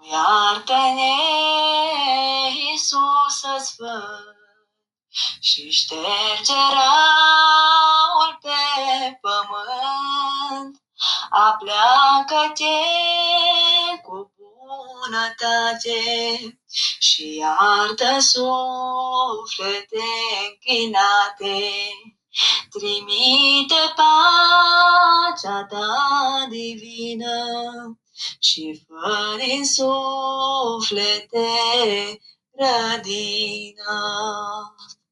Iartă-ne, Iisuse Sfânt, și șterge răul pe pământ. Apleacă-te cu bunătate și iartă suflete închinate. Trimite pacea ta divină și fă din suflete grădină.